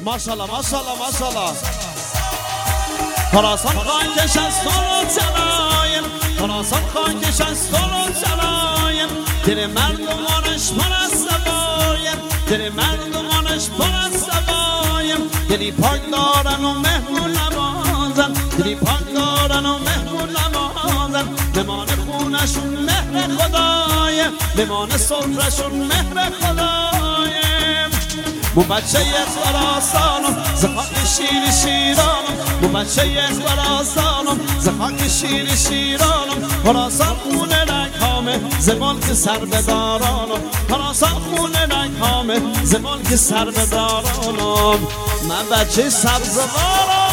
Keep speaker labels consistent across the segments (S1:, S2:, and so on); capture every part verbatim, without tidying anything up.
S1: ماشاءالله ماشاءالله ماشاءالله خراسان خاکش از طول جلایم خراسان خاکش از طول جلایم دل مردمانش پر از سوایم دل مردمانش پر از سوایم دلی پاک دارن و مهمون نوازن دلی پاک دارن و مهمون نوازن بمانه خونشون مهر خدایم بمانه صفرشون مهر خدایم مو بچه خراسانم زخاک شیر شیرانم مو بچه خراسانم زخاک شیر شیرانم خراسان خونه رنگامه زمان که سر بدارانم خراسان خونه رنگامه زمان که سر بدارانم من بچه سبزوارم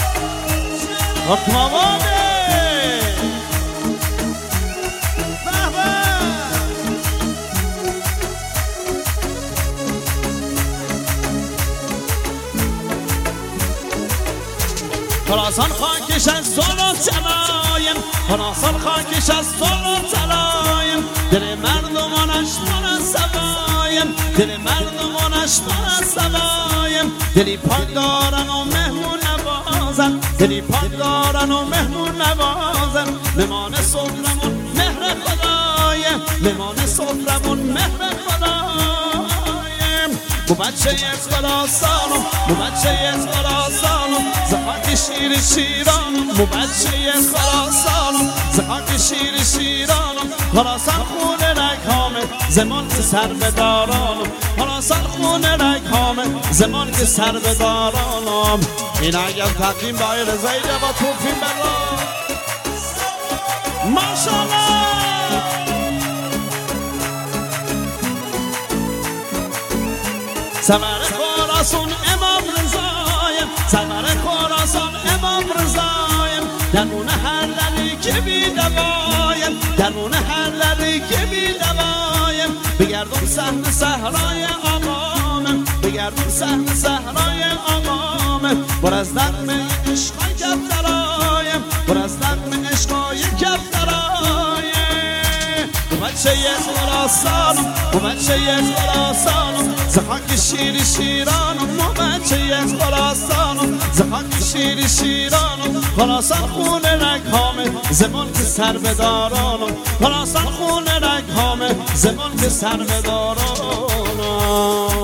S1: اطمامانه خراسان خاکش از طول جلایم خراسان خاکش از طول جلایم دل مردمانش پر از سوایم دل مردمانش پر از سوایم دلی پاک دارن و مهمون نوازن دلی پاک دارن و مهمون نوازن بمانه صفرمون مهر خدایم بمانه صفرمون مهر خدایم بو بچه خراسانم بو بچه خراسانم زخاک شیر شیرانم بو بچه خراسانم زخاک شیر شیرانم خراسان خونه رنگامه زمان که سر بدارانم خراسان خونه رنگامه زمان که سر بدارانم این اگر تقدیم به آقای رضایی با توفیم بلا ماشاءالله سمر خراسان امام رضایم سمر خراسان امام رضایم درمون هر لری که بی دوایم درمون هر لری که بی دوایم بگردم صحن صحرای آقامم بگردم صحن صحرای آقامم بر از نغمه عشقای کفترایم بر از نغمه عشقای کفترایم بچه خراسانم بو بچه خراسانم زخاک شیر شیرانم بو بچه خراسانم زخاک شیر شیرانم خراسان خونه رنگامه زمان که سر بدارانم خراسان خونه رنگامه زمان که سر بدارانم